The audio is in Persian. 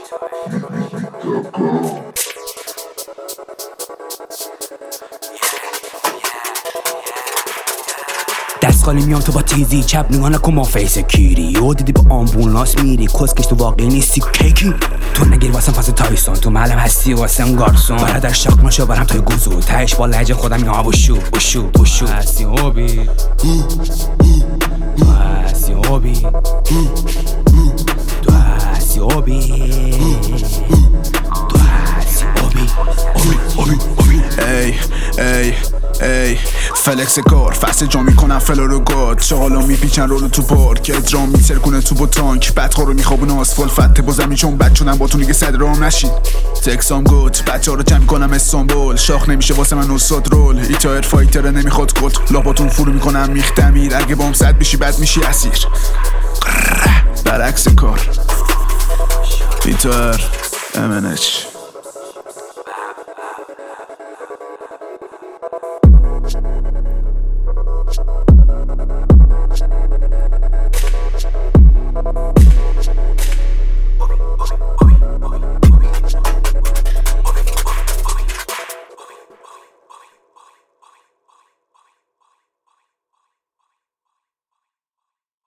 دست خالی میام تو با تیزی چپ نگاه نکن ما فیس کیری یو دیدی با آمبولانس میری کسکش تو واقعی نیستی کیکی تو نگیر واسم فاز تایسون تو معلم هستی واسم گارسون برادر شاق نشو برم توی گوزو تهش با لهجه خودم میگم بوشو هستی هوبی هستی هوبی تو هستی هوبی تو هستی هوبی ای فلکس کار فست جا میکنم فلا رو گاد شغالا میپیچن رولو تو پارک ادرام میترکونه تو با تانک بدخوا رو میخوابونه آسفال فته با زمین چون بد شدن با تو دیگه صد رام نشین تکسام گوت بچه ها رو جمع کنم استانبول شاخ نمیشه واسه من استاد رول ایتایر فایتره نمیخواد کت لاباتون فرو میکنم میختمیر اگه بام صد بشی بد میشی اسیر برعکس کار ایتایر MNH